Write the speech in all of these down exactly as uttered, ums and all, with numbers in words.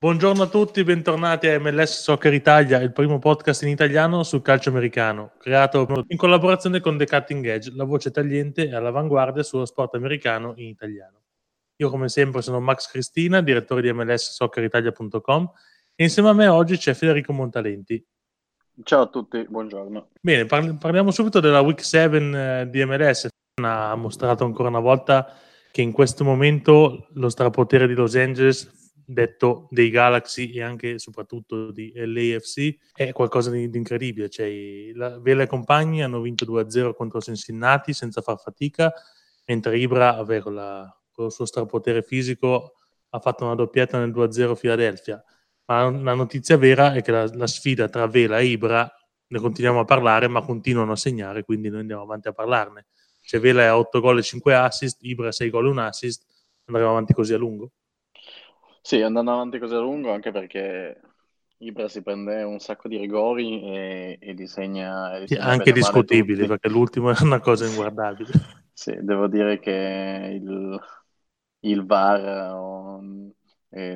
Buongiorno a tutti, bentornati a M L S Soccer Italia, il primo podcast in italiano sul calcio americano, creato in collaborazione con The Cutting Edge, la voce tagliente e all'avanguardia sullo sport americano in italiano. Io come sempre sono Max Cristina, direttore di M L S Soccer Italia punto com, e insieme a me oggi c'è Federico Montalenti. Ciao a tutti, buongiorno. Bene, parli- parliamo subito della Week sette eh, di M L S. Ha mostrato ancora una volta che in questo momento lo strapotere di Los Angeles, detto dei Galaxy e anche e soprattutto di L A F C, è qualcosa di, di incredibile. Cioè, la Vela e compagni hanno vinto due a zero contro Cincinnati senza far fatica, mentre Ibra, vabbè, con, la, con il suo strapotere fisico, ha fatto una doppietta nel due a zero Philadelphia. Ma la notizia vera è che la, la sfida tra Vela e Ibra, ne continuiamo a parlare, ma continuano a segnare, quindi noi andiamo avanti a parlarne. Cioè Vela ha otto gol e cinque assist, Ibra sei gol e un assist, andremo avanti così a lungo? Sì, andando avanti così a lungo, anche perché Ibra si prende un sacco di rigori e, e li segna, e li Sì, segna anche bene o male discutibili, tutti. perché l'ultimo è una cosa inguardabile. Sì, devo dire che il, il V A R oh, è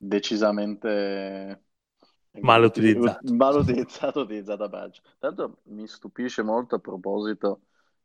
decisamente Male utili- ut- utilizzato. mal utilizzato, utilizzato a braccio. Tanto mi stupisce molto a proposito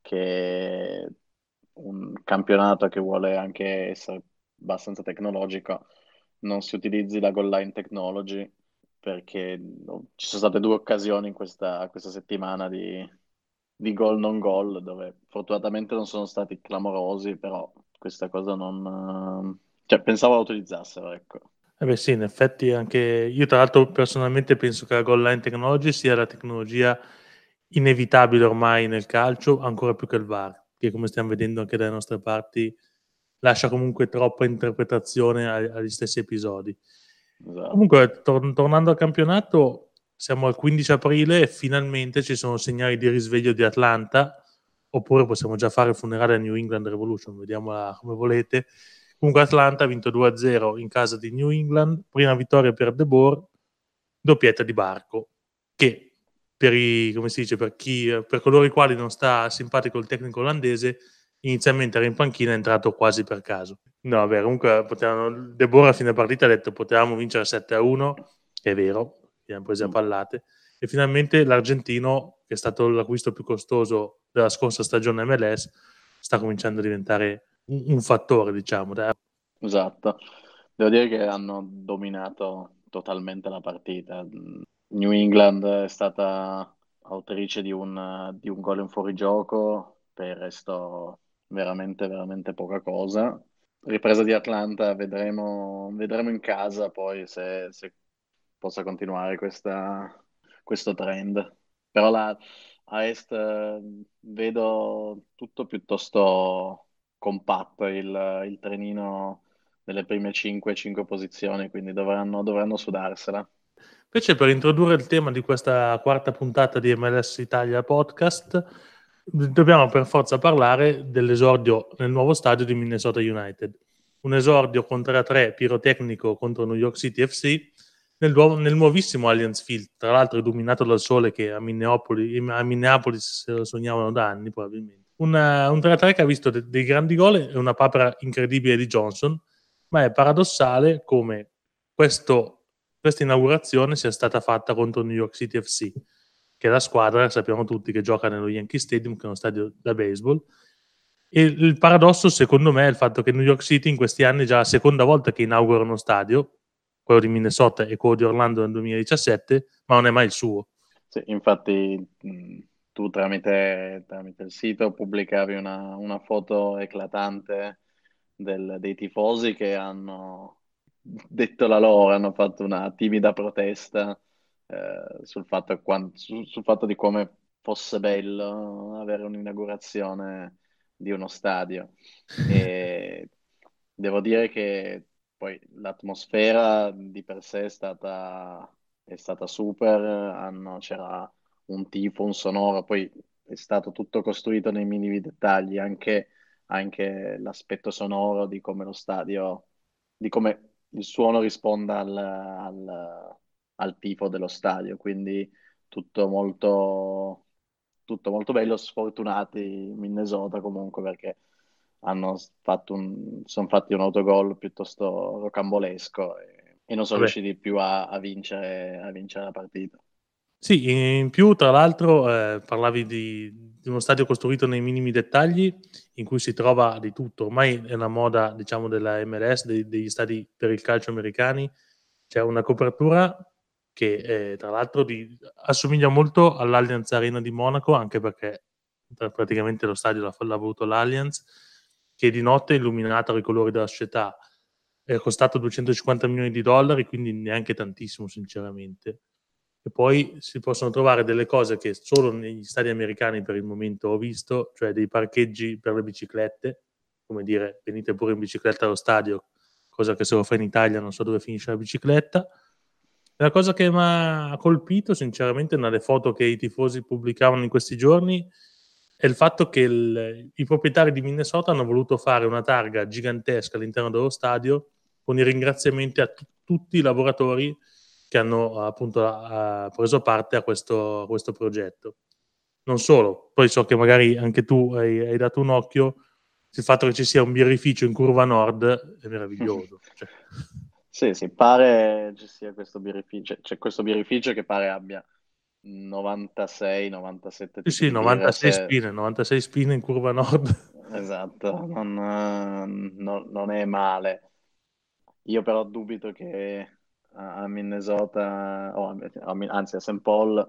che un campionato che vuole anche essere abbastanza tecnologico non si utilizzi la goal line technology perché no, ci sono state due occasioni in questa, questa settimana di, di gol non gol dove fortunatamente non sono stati clamorosi, però questa cosa non... eh, cioè pensavo la utilizzassero, ecco. Eh beh sì, in effetti anche io tra l'altro personalmente penso che la goal line technology sia la tecnologia inevitabile ormai nel calcio, ancora più che il V A R, che come stiamo vedendo anche dalle nostre parti lascia comunque troppa interpretazione a- agli stessi episodi. Esatto. Comunque, tor- tornando al campionato, siamo al quindici aprile e finalmente ci sono segnali di risveglio di Atlanta, oppure possiamo già fare il funerale a New England Revolution, vediamola come volete. Comunque Atlanta ha vinto due a zero in casa di New England, prima vittoria per De Boer, doppietta di Barco, che per, i, come si dice, per, chi, per coloro i quali non sta simpatico il tecnico olandese, inizialmente era in panchina, è entrato quasi per caso. No, vabbè, comunque potevano, De Boer a fine partita ha detto potevamo vincere sette a uno, è vero, abbiamo preso a Mm. pallate, e finalmente l'argentino, che è stato l'acquisto più costoso della scorsa stagione M L S, sta cominciando a diventare un, un fattore, diciamo. Dai. Esatto, devo dire che hanno dominato totalmente la partita. New England è stata autrice di un, di un gol in fuorigioco, per il resto veramente, veramente poca cosa. Ripresa di Atlanta, vedremo, vedremo in casa poi se, se possa continuare questa- questo trend. Però la, a Est eh, vedo tutto piuttosto compatto il, il trenino nelle prime cinque posizioni, quindi dovranno, dovranno sudarsela. Invece per introdurre il tema di questa quarta puntata di M L S Italia Podcast, dobbiamo per forza parlare dell'esordio nel nuovo stadio di Minnesota United. Un esordio con tre a tre pirotecnico contro New York City F C nel, nuovo- nel nuovissimo Allianz Field, tra l'altro illuminato dal sole che a, Minneapolis, a Minneapolis se lo sognavano da anni probabilmente. Una- un tre a tre che ha visto de- dei grandi gol e una papera incredibile di Johnson, ma è paradossale come questo questa inaugurazione sia stata fatta contro New York City F C, che è la squadra, sappiamo tutti, che gioca nello Yankee Stadium, che è uno stadio da baseball. E il paradosso, secondo me, è il fatto che New York City in questi anni è già la seconda volta che inaugura uno stadio, quello di Minnesota e quello di Orlando nel duemiladiciassette, ma non è mai il suo. Sì, infatti mh, tu tramite, tramite il sito pubblicavi una, una foto eclatante del- dei tifosi che hanno detto la loro, hanno fatto una timida protesta eh, sul fatto, quan- su- sul fatto di come fosse bello avere un'inaugurazione di uno stadio. E devo dire che poi l'atmosfera di per sé è stata, è stata super, hanno- c'era un tifo, un sonoro, poi è stato tutto costruito nei minimi dettagli, anche, anche l'aspetto sonoro di come lo stadio, di come il suono risponda al, al, al tifo dello stadio, quindi tutto molto, tutto molto bello. Sfortunati in Minnesota comunque perché hanno fatto un, sono fatti un autogol piuttosto rocambolesco e E non sono Vabbè. riusciti più a, a vincere, a vincere la partita. Sì, in più tra l'altro eh, parlavi di, di uno stadio costruito nei minimi dettagli in cui si trova di tutto, ormai è una moda diciamo della M L S, dei- degli stadi per il calcio americani, c'è una copertura che eh, tra l'altro di- assomiglia molto all'Allianz Arena di Monaco, anche perché pra- praticamente lo stadio l'ha, l'ha avuto l'Allianz, che di notte è illuminato con i colori della società, è costato duecentocinquanta milioni di dollari, quindi neanche tantissimo sinceramente. E poi si possono trovare delle cose che solo negli stadi americani per il momento ho visto, cioè dei parcheggi per le biciclette, come dire venite pure in bicicletta allo stadio, cosa che se lo fa in Italia non so dove finisce la bicicletta. La cosa che mi ha colpito sinceramente nelle foto che i tifosi pubblicavano in questi giorni è il fatto che il- i proprietari di Minnesota hanno voluto fare una targa gigantesca all'interno dello stadio con i ringraziamenti a tu- tutti i lavoratori che hanno appunto ha preso parte a questo, a questo progetto. Non solo, poi so che magari anche tu hai, hai dato un occhio, il fatto che ci sia un birrificio in Curva Nord è meraviglioso. Cioè. Sì, sì, pare ci sia questo birrificio, c'è questo birrificio che pare abbia novantasei novantasette Sì, tipi sì, di birra. novantasei Se... spine, novantasei spine in Curva Nord. Esatto, non, eh, non- non è male. Io però dubito che a a Minnesota, o a- a- anzi a Saint Paul,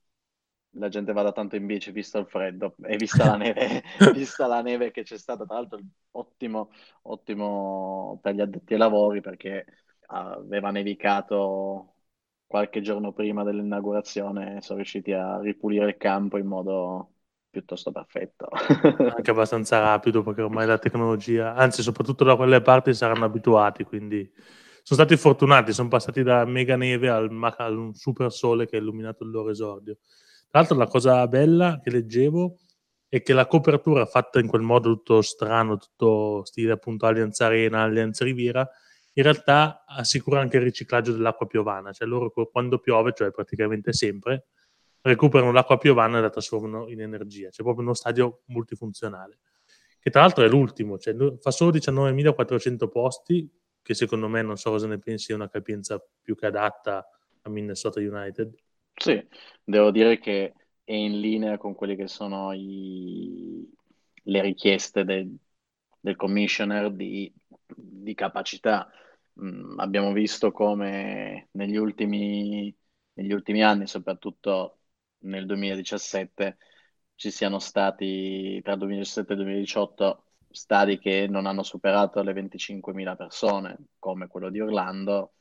la gente vada tanto in bici visto il freddo e vista la neve, vista la neve che c'è stata, tra l'altro ottimo, ottimo per gli addetti ai lavori perché aveva nevicato qualche giorno prima dell'inaugurazione e sono riusciti a ripulire il campo in modo piuttosto perfetto. Anche abbastanza rapido perché ormai la tecnologia, anzi soprattutto da quelle parti saranno abituati, quindi sono stati fortunati, sono passati da mega neve al, ma- al un super sole che ha illuminato il loro esordio. Tra l'altro la cosa bella che leggevo è che la copertura fatta in quel modo tutto strano, tutto stile appunto Allianz Arena, Allianz Riviera, in realtà assicura anche il riciclaggio dell'acqua piovana, cioè loro quando piove, cioè praticamente sempre, recuperano l'acqua piovana e la trasformano in energia. C'è proprio uno stadio multifunzionale, che tra l'altro è l'ultimo, cioè fa solo diciannovemilaquattrocento posti, che secondo me, non so cosa ne pensi, è una capienza più che adatta a Minnesota United. Sì, devo dire che è in linea con quelle che sono i- le richieste del, del commissioner di, di capacità. Mm, abbiamo visto come negli ultimi, negli ultimi anni, soprattutto nel duemiladiciassette, ci siano stati tra il duemiladiciassette e il duemiladiciotto stadi che non hanno superato le venticinquemila persone, come quello di Orlando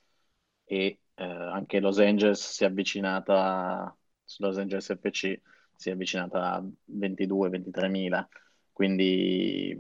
e eh, anche Los Angeles si è avvicinata, Los Angeles F C si è avvicinata a ventidue ventitremila, quindi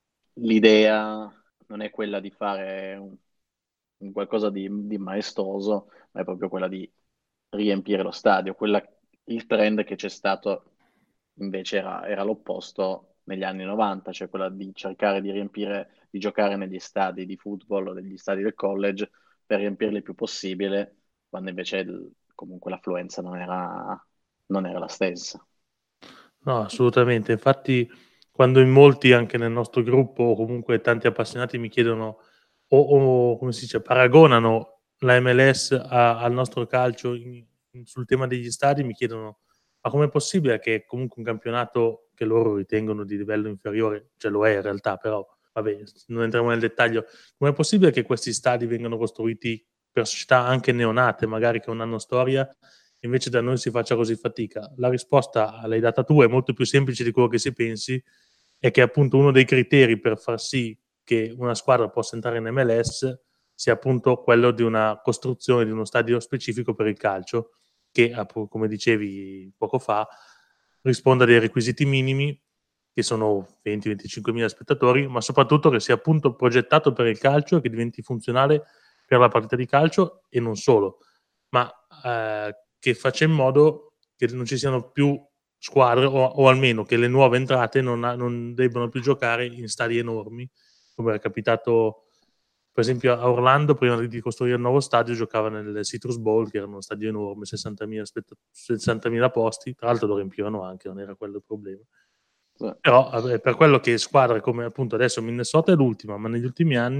l'idea non è quella di fare un, un qualcosa di, di maestoso, ma è proprio quella di riempire lo stadio. Quella, il trend che c'è stato invece era, era l'opposto negli anni novanta, cioè quella di cercare di riempire, di giocare negli stadi di football o negli stadi del college per riempirli il più possibile, quando invece il- comunque l'affluenza non era, non era la stessa. No, assolutamente. Infatti, quando in molti, anche nel nostro gruppo, o comunque tanti appassionati mi chiedono o, o, come si dice, paragonano la M L S a- al nostro calcio in- in- sul tema degli stadi, mi chiedono: ma com'è possibile che comunque un campionato che loro ritengono di livello inferiore, cioè lo è in realtà, però vabbè, non entriamo nel dettaglio, com'è possibile che questi stadi vengano costruiti per società anche neonate, magari che non hanno storia, invece da noi si faccia così fatica? La risposta l'hai data tu, è molto più semplice di quello che si pensi, è che appunto uno dei criteri per far sì che una squadra possa entrare in M L S sia appunto quello di una costruzione di uno stadio specifico per il calcio, che come dicevi poco fa risponda a dei requisiti minimi, che sono venti venticinque mila spettatori, ma soprattutto che sia appunto progettato per il calcio e che diventi funzionale per la partita di calcio e non solo, ma eh, che faccia in modo che non ci siano più squadre o, o almeno che le nuove entrate non, ha, non debbano più giocare in stadi enormi, come era capitato per esempio a Orlando prima di costruire il nuovo stadio giocava nel Citrus Bowl, che era uno stadio enorme, sessantamila, spett- sessantamila posti, tra l'altro lo riempivano anche, non era quello il problema. Sì. Però vabbè, per quello che squadre come appunto adesso Minnesota è l'ultima, ma negli ultimi anni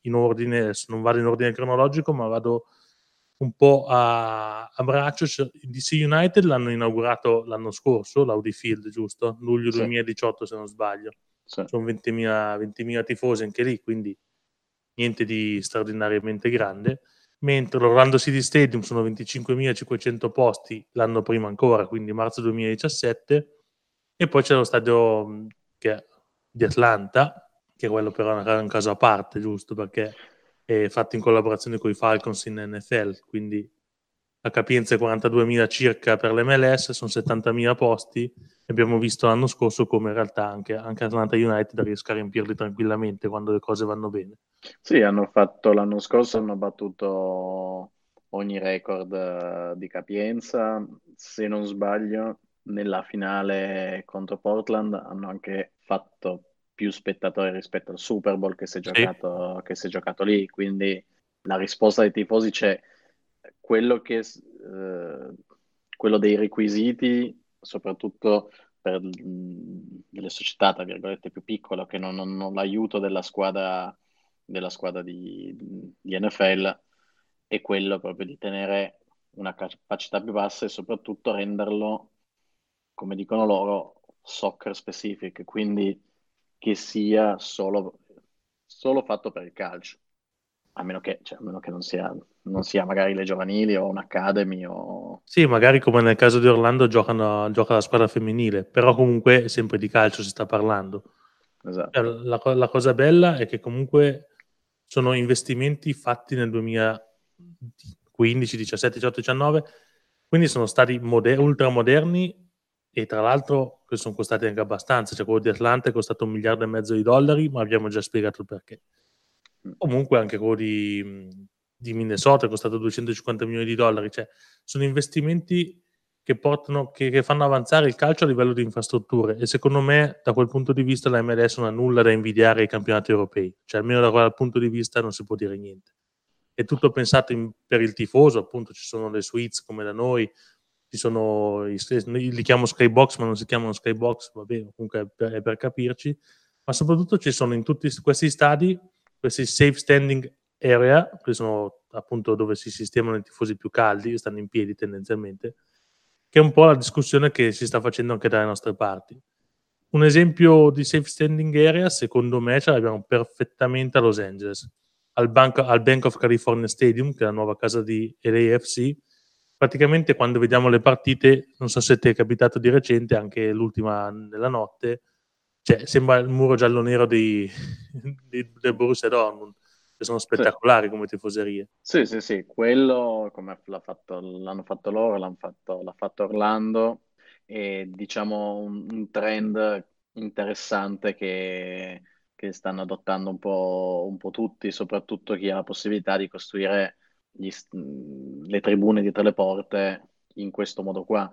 in ordine, adesso non vado in ordine cronologico, ma vado un po' a, a braccio. Il D C United l'hanno inaugurato l'anno scorso, l'Audi Field, giusto? Luglio Sì. duemiladiciotto, se non sbaglio. Sì. Sono ventimila, ventimila tifosi anche lì, quindi niente di straordinariamente grande. Mentre l'Orlando City Stadium sono venticinquemilacinquecento posti l'anno prima ancora, quindi marzo duemiladiciassette. E poi c'è lo stadio che, di Atlanta, che quello però è un caso a parte, giusto, perché è fatto in collaborazione con i Falcons in N F L, quindi la capienza è quarantaduemila circa per l'M L S, sono settantamila posti. Abbiamo visto l'anno scorso come in realtà anche, anche Atlanta United riesca a riempirli tranquillamente quando le cose vanno bene. Sì, hanno fatto l'anno scorso, hanno battuto ogni record eh, di capienza. Se non sbaglio, nella finale contro Portland hanno anche fatto più spettatori rispetto al Super Bowl che si è Sì. giocato, che si è giocato lì. Quindi la risposta dei tifosi c'è. Quello che, eh, quello dei requisiti, soprattutto per mh, delle società, tra virgolette, più piccole, che non hanno l'aiuto della squadra, della squadra di, di N F L, è quello proprio di tenere una capacità più bassa e soprattutto renderlo, come dicono loro, soccer specific, quindi che sia solo, solo fatto per il calcio. A meno che, cioè, a meno che non sia, non sia magari le giovanili o un'academy o... Sì, magari come nel caso di Orlando giocano, gioca la squadra femminile, però comunque sempre di calcio si sta parlando. Esatto. La, la cosa bella è che comunque sono investimenti fatti nel duemilaquindici, diciassette, diciotto, diciannove, quindi sono stati moder- ultramoderni e tra l'altro che sono costati anche abbastanza. Cioè quello di Atlanta è costato un miliardo e mezzo di dollari, ma abbiamo già spiegato il perché. Comunque anche quello di, di Minnesota è costato duecentocinquanta milioni di dollari. Cioè sono investimenti che portano, che, che fanno avanzare il calcio a livello di infrastrutture, e secondo me da quel punto di vista la M L S non ha nulla da invidiare ai campionati europei, cioè almeno da quel punto di vista non si può dire niente. È tutto pensato in, per il tifoso, appunto ci sono le suites come da noi, ci sono i, li chiamo skybox ma non si chiamano skybox, va bene, comunque è per, è per capirci, ma soprattutto ci sono in tutti questi stadi questi safe standing area, che sono appunto dove si sistemano i tifosi più caldi, che stanno in piedi tendenzialmente, che è un po' la discussione che si sta facendo anche dalle nostre parti. Un esempio di safe standing area, secondo me, ce l'abbiamo perfettamente a Los Angeles, al Bank, al Bank of California Stadium, che è la nuova casa di L A F C. Praticamente quando vediamo le partite, non so se ti è capitato di recente, anche l'ultima nella notte, cioè sembra il muro giallo-nero di, di, del Borussia Dortmund, che sono spettacolari sì. Come tifoserie. Sì, sì, sì, quello come l'ha fatto, l'hanno fatto loro, l'hanno fatto, l'ha fatto Orlando, e diciamo un, un trend interessante che, che stanno adottando un po', un po' tutti, soprattutto chi ha la possibilità di costruire gli, le tribune dietro le porte in questo modo qua.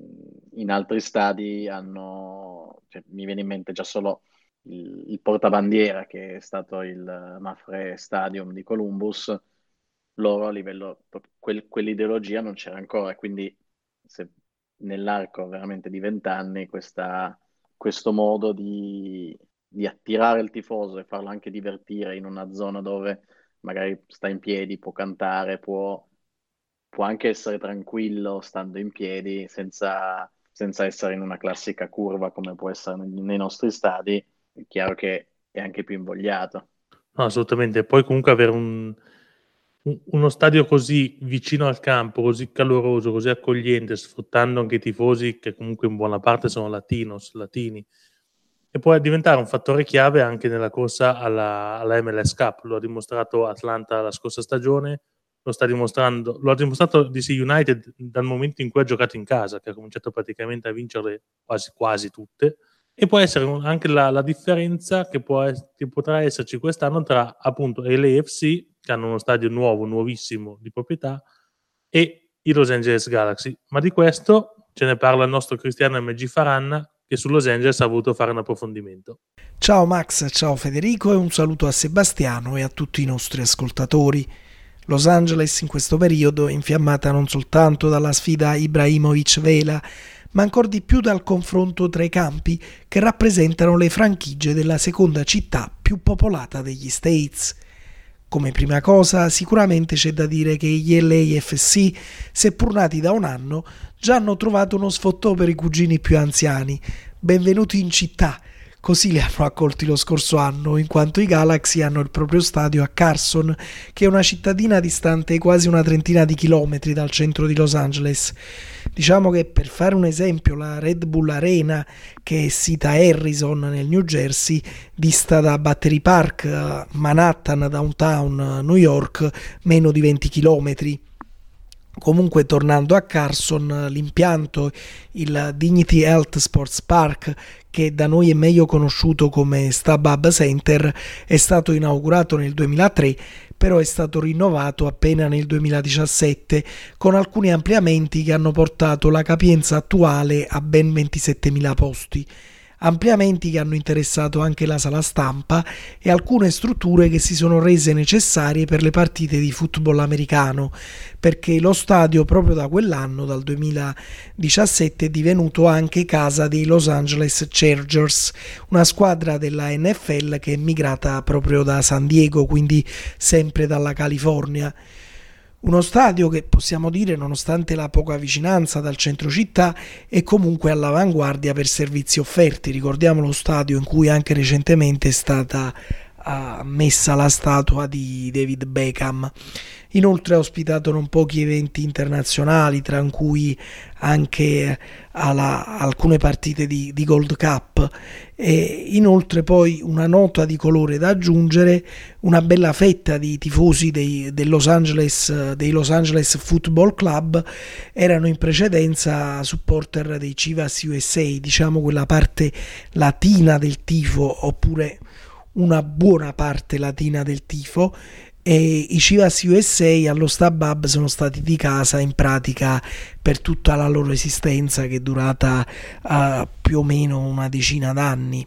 In altri stadi hanno, cioè, mi viene in mente già solo il, il portabandiera che è stato il Mapfre Stadium di Columbus. Loro a livello, quel, quell'ideologia non c'era ancora, quindi se nell'arco veramente di vent'anni questa, questo modo di, di attirare il tifoso e farlo anche divertire in una zona dove magari sta in piedi, può cantare, può, può anche essere tranquillo stando in piedi senza, senza essere in una classica curva come può essere nei, nei nostri stadi, è chiaro che è anche più invogliato. No, assolutamente. Poi comunque avere un, un, uno stadio così vicino al campo, così caloroso, così accogliente, sfruttando anche i tifosi che comunque in buona parte sono latinos, latini, e può diventare un fattore chiave anche nella corsa alla, alla M L S Cup. Lo ha dimostrato Atlanta la scorsa stagione, lo sta dimostrando, lo ha dimostrato D C United dal momento in cui ha giocato in casa, che ha cominciato praticamente a vincerle quasi, quasi tutte. E può essere anche la, la differenza che, può, che potrà esserci quest'anno tra appunto L A F C, che hanno uno stadio nuovo, nuovissimo di proprietà, e i Los Angeles Galaxy. Ma di questo ce ne parla il nostro Cristiano M G Faranna, che su Los Angeles ha voluto fare un approfondimento. Ciao Max, ciao Federico e un saluto a Sebastiano e a tutti i nostri ascoltatori. Los Angeles in questo periodo è infiammata non soltanto dalla sfida Ibrahimovic-Vela, ma ancora di più dal confronto tra i campi che rappresentano le franchigie della seconda città più popolata degli States. Come prima cosa, sicuramente c'è da dire che gli L A F C, seppur nati da un anno, già hanno trovato uno sfottò per i cugini più anziani. Benvenuti in città! Così li hanno accolti lo scorso anno, in quanto i Galaxy hanno il proprio stadio a Carson, che è una cittadina distante quasi una trentina di chilometri dal centro di Los Angeles. Diciamo che, per fare un esempio, la Red Bull Arena, che è sita a Harrison nel New Jersey, dista da Battery Park, Manhattan, downtown New York, meno di venti chilometri. Comunque, tornando a Carson, l'impianto, il Dignity Health Sports Park, che da noi è meglio conosciuto come StubHub Center, è stato inaugurato nel duemilatré, però è stato rinnovato appena nel duemiladiciassette, con alcuni ampliamenti che hanno portato la capienza attuale a ben ventisettemila posti. Ampliamenti che hanno interessato anche la sala stampa e alcune strutture che si sono rese necessarie per le partite di football americano, perché lo stadio proprio da quell'anno, dal duemiladiciassette, è divenuto anche casa dei Los Angeles Chargers, una squadra della N F L che è migrata proprio da San Diego, quindi sempre dalla California. Uno stadio che, possiamo dire, nonostante la poca vicinanza dal centro città, è comunque all'avanguardia per servizi offerti. Ricordiamo lo stadio in cui anche recentemente è stata uh, messa la statua di David Beckham. Inoltre ha ospitato non pochi eventi internazionali, tra cui anche alla, alcune partite di, di Gold Cup. E inoltre poi una nota di colore da aggiungere: una bella fetta di tifosi dei, del Los Angeles, dei Los Angeles Football Club erano in precedenza supporter dei Chivas U S A, diciamo quella parte latina del tifo, oppure una buona parte latina del tifo. E i Chivas U S A allo StubHub sono stati di casa in pratica per tutta la loro esistenza, che è durata uh, più o meno una decina d'anni.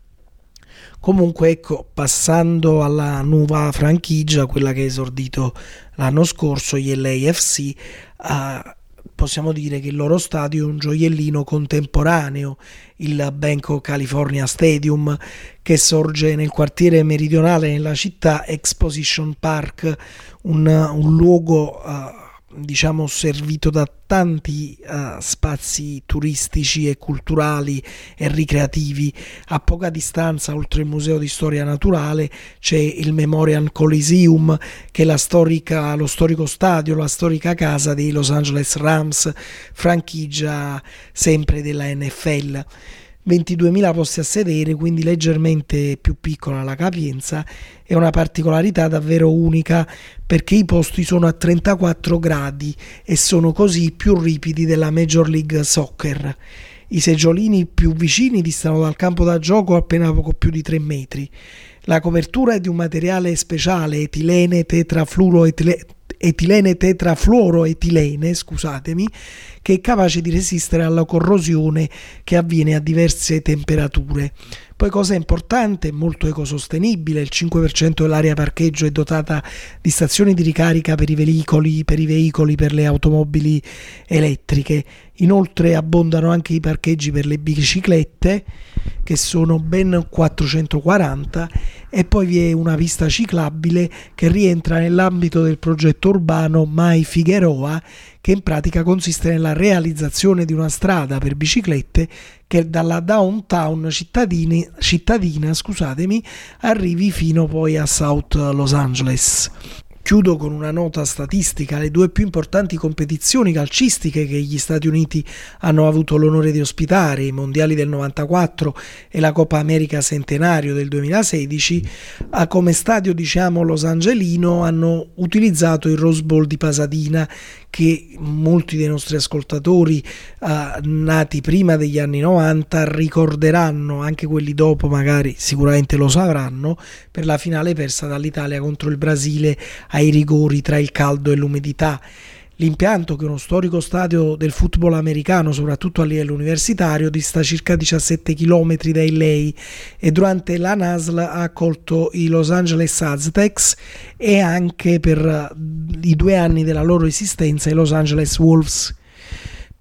Comunque, ecco, passando alla nuova franchigia, quella che ha esordito l'anno scorso, gli L A F C, uh, possiamo dire che il loro stadio è un gioiellino contemporaneo, il Banc of California Stadium, che sorge nel quartiere meridionale nella città, Exposition Park, un, un luogo uh, diciamo servito da tanti uh, spazi turistici e culturali e ricreativi. A poca distanza, oltre il museo di storia naturale, c'è il Memorial Coliseum, che è la storica, lo storico stadio, la storica casa dei Los Angeles Rams, franchigia sempre della N F L. ventiduemila posti a sedere, quindi leggermente più piccola la capienza. È una particolarità davvero unica, perché i posti sono a trentaquattro gradi e sono così più ripidi della Major League Soccer. I seggiolini più vicini distano dal campo da gioco appena poco più di tre metri. La copertura è di un materiale speciale, etilene tetrafluoroetilene etilene tetrafluoroetilene, scusatemi, che è capace di resistere alla corrosione che avviene a diverse temperature. Poi, cosa importante, molto ecosostenibile, il cinque per cento dell'area parcheggio è dotata di stazioni di ricarica per i veicoli, per i veicoli per le automobili elettriche. Inoltre abbondano anche i parcheggi per le biciclette, che sono ben quattrocentoquaranta, e poi vi è una pista ciclabile che rientra nell'ambito del progetto urbano My Figueroa, che in pratica consiste nella realizzazione di una strada per biciclette che dalla downtown cittadini, cittadina scusatemi, arrivi fino poi a South Los Angeles. Chiudo con una nota statistica: le due più importanti competizioni calcistiche che gli Stati Uniti hanno avuto l'onore di ospitare, i mondiali del novantaquattro e la Coppa America Centenario del duemilasedici, come stadio, diciamo, Los Angelino, hanno utilizzato il Rose Bowl di Pasadena, che molti dei nostri ascoltatori eh, nati prima degli anni novanta ricorderanno, anche quelli dopo magari sicuramente lo sapranno, per la finale persa dall'Italia contro il Brasile ai rigori tra il caldo e l'umidità. L'impianto, che è uno storico stadio del football americano, soprattutto a livello universitario, dista circa diciassette chilometri da L A, e durante la N A S L ha accolto i Los Angeles Aztecs e anche per i due anni della loro esistenza i Los Angeles Wolves.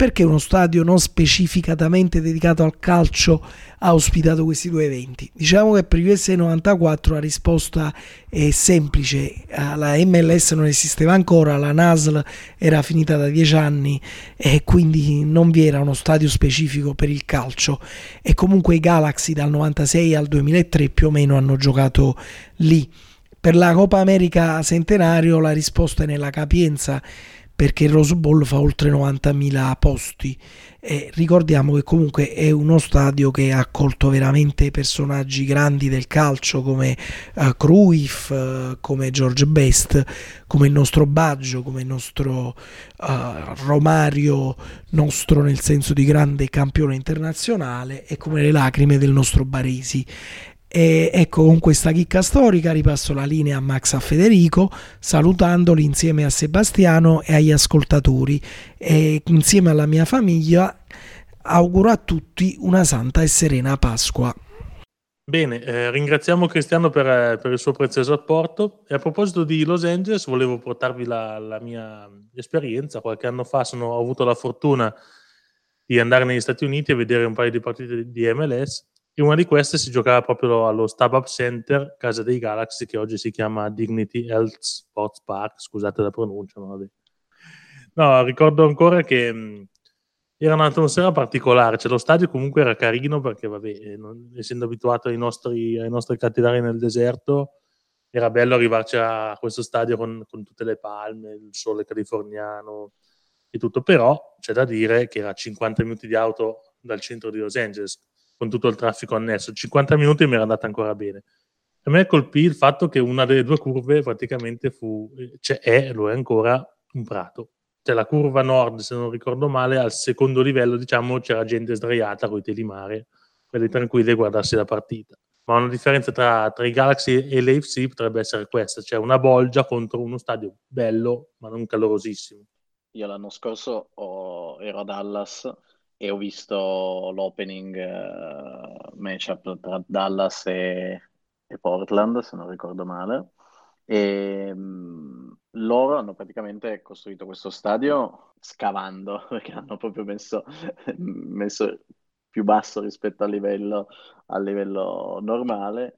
perché uno stadio non specificatamente dedicato al calcio ha ospitato questi due eventi? Diciamo che per gli U S A novantaquattro la risposta è semplice: la M L S non esisteva ancora, la N A S L era finita da dieci anni e quindi non vi era uno stadio specifico per il calcio, e comunque i Galaxy dal novantasei al duemilatré più o meno hanno giocato lì. Per la Coppa America Centenario la risposta è nella capienza, perché il Rose Bowl fa oltre novantamila posti, e ricordiamo che comunque è uno stadio che ha accolto veramente personaggi grandi del calcio come uh, Cruyff, uh, come George Best, come il nostro Baggio, come il nostro uh, Romario, nostro nel senso di grande campione internazionale, e come le lacrime del nostro Baresi. E ecco, con questa chicca storica ripasso la linea a Max, a Federico, salutandoli insieme a Sebastiano e agli ascoltatori, e insieme alla mia famiglia auguro a tutti una santa e serena Pasqua. Bene, eh, ringraziamo Cristiano per, per il suo prezioso apporto, e a proposito di Los Angeles volevo portarvi la, la mia esperienza. Qualche anno fa sono, ho avuto la fortuna di andare negli Stati Uniti e vedere un paio di partite di M L S, e una di queste si giocava proprio allo StubHub Center, casa dei Galaxy, che oggi si chiama Dignity Health Sports Park, scusate la pronuncia, ma vabbè. No, ricordo ancora che mh, era un'atmosfera particolare, cioè lo stadio comunque era carino perché, vabbè, non, essendo abituato ai nostri, ai nostri cattedrali nel deserto, era bello arrivarci a questo stadio con, con tutte le palme, il sole californiano e tutto, però c'è da dire che era a cinquanta minuti di auto dal centro di Los Angeles, con tutto il traffico annesso. cinquanta minuti mi era andata ancora bene. A me colpì il fatto che una delle due curve praticamente fu, cioè è, lo è ancora, un prato. Cioè la curva nord, se non ricordo male, al secondo livello, diciamo, c'era gente sdraiata con i telimare, quelli tranquilli a guardarsi la partita. Ma una differenza tra, tra i Galaxy e l'A F C potrebbe essere questa, cioè una bolgia contro uno stadio bello, ma non calorosissimo. Io l'anno scorso ho- ero a Dallas e ho visto l'opening eh, matchup tra Dallas e, e Portland, se non ricordo male. E mh, loro hanno praticamente costruito questo stadio scavando, perché hanno proprio messo, messo più basso rispetto al livello, al livello normale.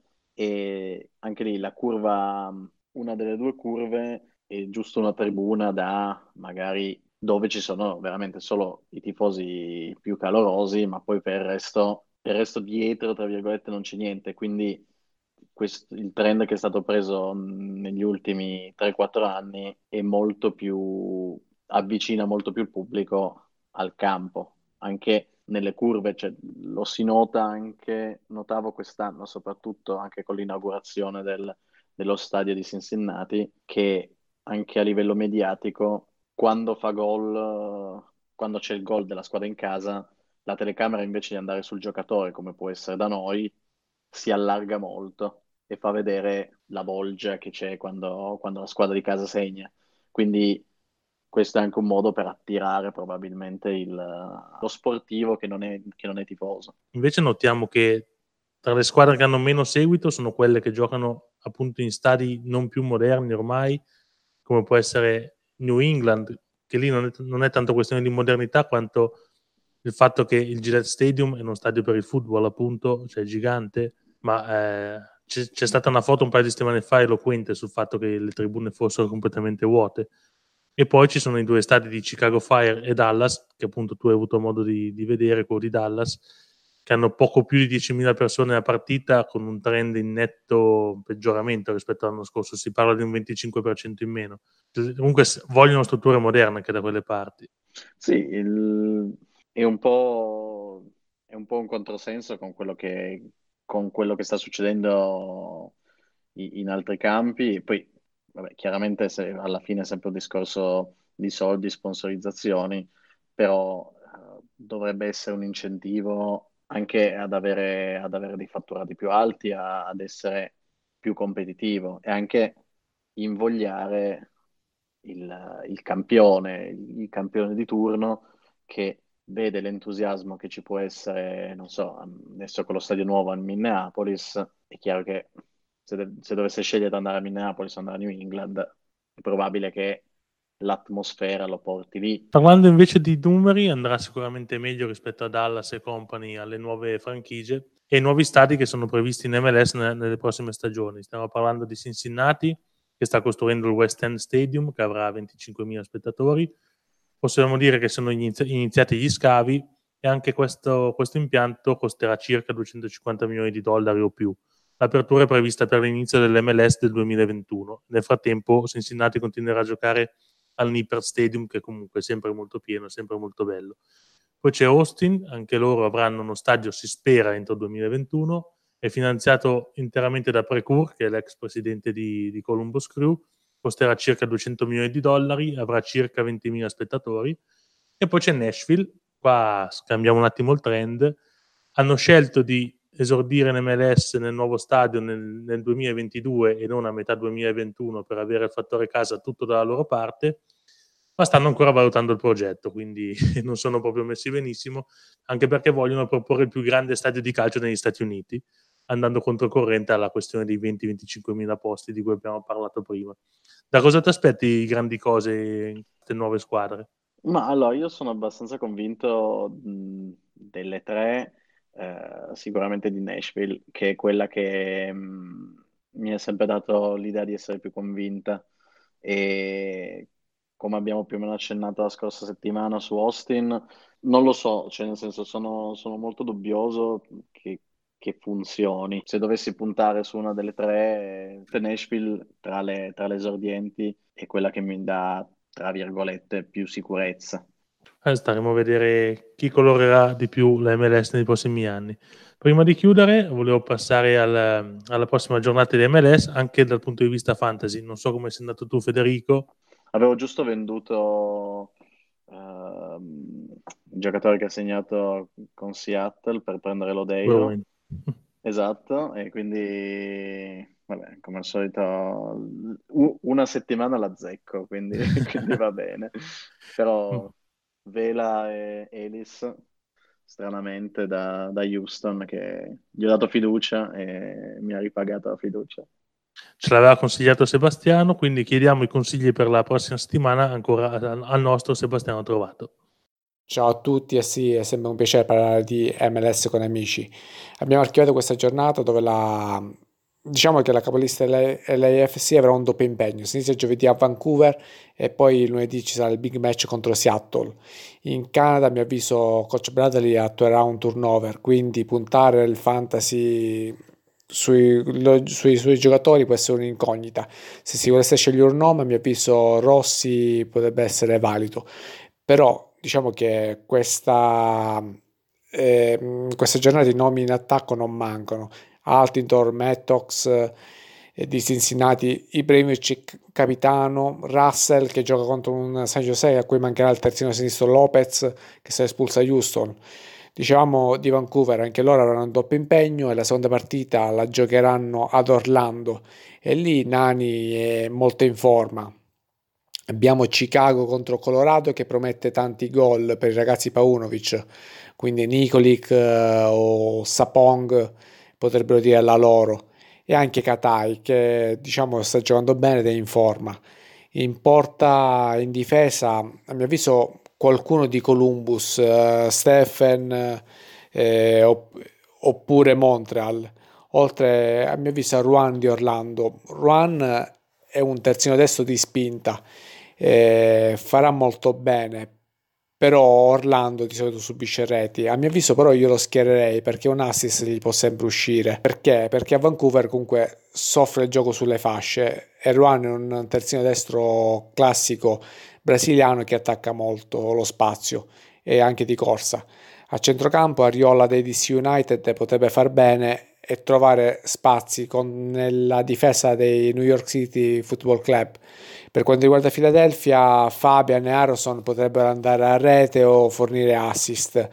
E anche lì la curva, una delle due curve è giusto una tribuna da magari dove ci sono veramente solo i tifosi più calorosi, ma poi per il resto, per il resto dietro, tra virgolette, non c'è niente. Quindi questo- il trend che è stato preso mh, negli ultimi tre quattro anni è molto più, avvicina molto più il pubblico al campo, anche nelle curve, cioè, lo si nota anche, notavo quest'anno, soprattutto anche con l'inaugurazione del- dello stadio di Cincinnati, che anche a livello mediatico, quando fa gol, eh, quando c'è il gol della squadra in casa, la telecamera invece di andare sul giocatore, come può essere da noi, si allarga molto e fa vedere la bolgia che c'è quando, quando la squadra di casa segna. Quindi questo è anche un modo per attirare probabilmente il- lo sportivo che non è, che non è tifoso. Invece notiamo che tra le squadre che hanno meno seguito sono quelle che giocano appunto in stadi non più moderni ormai, come può essere New England, che lì non è, non è tanto questione di modernità quanto il fatto che il Gillette Stadium è uno stadio per il football, appunto, cioè gigante, ma eh, c'è, c'è stata una foto un paio di settimane fa eloquente sul fatto che le tribune fossero completamente vuote. E poi ci sono i due stadi di Chicago Fire e Dallas, che appunto tu hai avuto modo di, di vedere, quello di Dallas, che hanno poco più di diecimila persone a partita, con un trend in netto peggioramento rispetto all'anno scorso. Si parla di un venticinque per cento in meno. Comunque vogliono strutture moderne anche da quelle parti. Sì, il- è un po', è un po' un controsenso con quello che, con quello che sta succedendo i- in altri campi. Poi, vabbè, chiaramente se- alla fine è sempre un discorso di soldi, sponsorizzazioni, però eh, dovrebbe essere un incentivo anche ad avere, ad avere dei fatturati più alti, a- ad essere più competitivo e anche invogliare il, il campione, il campione di turno che vede l'entusiasmo che ci può essere, non so, adesso con lo stadio nuovo a Minneapolis, è chiaro che se, de- se dovesse scegliere di andare a Minneapolis o andare a New England, è probabile che l'atmosfera lo porti lì. Parlando invece di numeri, andrà sicuramente meglio rispetto a Dallas e company, alle nuove franchigie e ai nuovi stadi che sono previsti in M L S ne- nelle prossime stagioni. Stiamo parlando di Cincinnati, che sta costruendo il West End Stadium, che avrà venticinquemila spettatori. Possiamo dire che sono inizi- iniziati gli scavi e anche questo, questo impianto costerà circa duecentocinquanta milioni di dollari o più. L'apertura è prevista per l'inizio dell'M L S del duemilaventuno. Nel frattempo Cincinnati continuerà a giocare al Nippert Stadium, che comunque è sempre molto pieno, sempre molto bello. Poi c'è Austin, anche loro avranno uno stadio, si spera, entro il duemilaventuno, è finanziato interamente da Precur, che è l'ex presidente di, di Columbus Crew, costerà circa duecento milioni di dollari, avrà circa ventimila spettatori. E poi c'è Nashville, qua scambiamo un attimo il trend, hanno scelto di esordire in M L S nel nuovo stadio nel, nel duemilaventidue e non a metà duemilaventuno per avere il fattore casa tutto dalla loro parte, ma stanno ancora valutando il progetto, quindi non sono proprio messi benissimo, anche perché vogliono proporre il più grande stadio di calcio negli Stati Uniti, andando controcorrente alla questione dei venti venticinque mila posti di cui abbiamo parlato prima. Da cosa ti aspetti grandi cose in queste nuove squadre? Ma allora, io sono abbastanza convinto mh, delle tre, eh, sicuramente di Nashville, che è quella che mh, mi ha sempre dato l'idea di essere più convinta. E come abbiamo più o meno accennato la scorsa settimana su Austin, non lo so, cioè nel senso sono, sono molto dubbioso che, che funzioni. Se dovessi puntare su una delle tre, eh, Nashville tra le, tra le esordienti è quella che mi dà, tra virgolette, più sicurezza. Eh, staremo a vedere chi colorerà di più la M L S nei prossimi anni. Prima di chiudere, volevo passare al- alla prossima giornata di M L S, anche dal punto di vista fantasy. Non so come sei andato tu, Federico. Avevo giusto venduto ehm, il giocatore che ha segnato con Seattle per prendere Lodeiro. Veramente. Esatto, e quindi, vabbè, come al solito, u- una settimana la zecco, quindi, quindi va bene. Però Vela e Ellis, stranamente, da, da Houston, che gli ho dato fiducia e mi ha ripagato la fiducia. Ce l'aveva consigliato Sebastiano, quindi chiediamo i consigli per la prossima settimana ancora al al nostro Sebastiano Trovato. Ciao a tutti, e sì, è sempre un piacere parlare di M L S con amici. Abbiamo archiviato questa giornata dove la... diciamo che la capolista dell'A F C avrà un doppio impegno. Si inizia giovedì a Vancouver e poi lunedì ci sarà il big match contro Seattle. In Canada, a mio avviso, Coach Bradley attuerà un turnover, quindi puntare il fantasy sui, lo- sui suoi giocatori può essere un'incognita. Se si volesse scegliere un nome, a mio avviso Rossi potrebbe essere valido. Però diciamo che questa, eh, questa giornata di nomi in attacco non mancano. Altitor, Mattox eh, di Cincinnati, Ibrahimovic capitano, Russell che gioca contro un San Jose a cui mancherà il terzino sinistro Lopez che sarà espulso a Houston. Dicevamo di Vancouver, anche loro avranno un doppio impegno e la seconda partita la giocheranno ad Orlando e lì Nani è molto in forma. Abbiamo Chicago contro Colorado che promette tanti gol per i ragazzi Paunovic, quindi Nikolic eh, o Sapong potrebbero dire la loro, e anche Katai che diciamo sta giocando bene ed è in forma. In porta, in difesa, a mio avviso qualcuno di Columbus, eh, Stephen eh, opp- oppure Montreal, oltre a mio avviso a Ruan di Orlando. Ruan è un terzino destro di spinta, eh, farà molto bene, però Orlando di solito subisce reti. A mio avviso però io lo schiererei perché un assist gli può sempre uscire. Perché? Perché a Vancouver comunque soffre il gioco sulle fasce e Ruan è un terzino destro classico brasiliano che attacca molto lo spazio e anche di corsa. A centrocampo Ariola dei D C United potrebbe far bene e trovare spazi con, nella difesa dei New York City Football Club. Per quanto riguarda Philadelphia, Fabian e Harrison potrebbero andare a rete o fornire assist.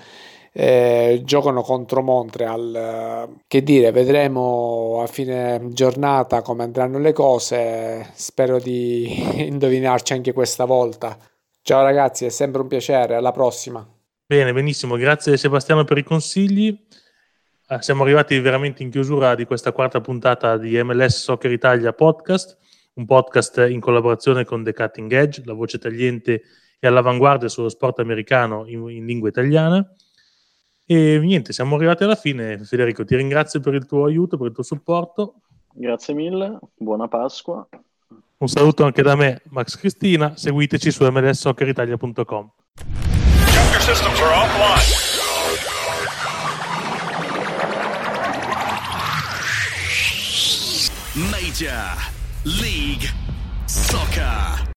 Eh, giocano contro Montreal. Che dire, vedremo a fine giornata come andranno le cose. Spero di indovinarci anche questa volta. Ciao ragazzi, è sempre un piacere, alla prossima. Bene, benissimo, grazie Sebastiano per i consigli. Eh, siamo arrivati veramente in chiusura di questa quarta puntata di M L S Soccer Italia podcast. un podcast in collaborazione con The Cutting Edge, la voce tagliente e all'avanguardia sullo sport americano in, in lingua italiana. E niente, siamo arrivati alla fine. Federico, ti ringrazio per il tuo aiuto, per il tuo supporto. Grazie mille, buona Pasqua. Un saluto anche da me, Max Cristina. Seguiteci su m l s soccer italia punto com. Major League Soccer.